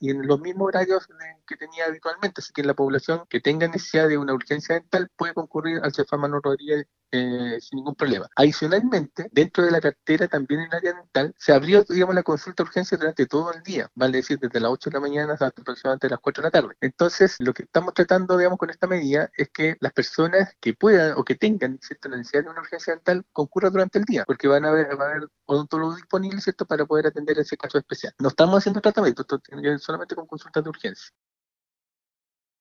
y en los mismos horarios que tenía habitualmente, así que la población que tenga necesidad de una urgencia dental puede concurrir al Cefam Manuel Rodríguez sin ningún problema. Adicionalmente, dentro de la cartera, también en el área dental, se abrió, digamos, la consulta de urgencia durante todo el día, vale decir, desde las 8 de la mañana hasta aproximadamente las 4 de la tarde. Entonces, lo que estamos tratando, digamos, con esta medida es que las personas que puedan o que tengan, ¿cierto?, la necesidad de una urgencia dental concurran durante el día, porque va a haber odontólogos disponibles, ¿cierto?, para poder atender ese caso especial. No estamos haciendo tratamiento, esto tiene que ver solamente con consultas de urgencia.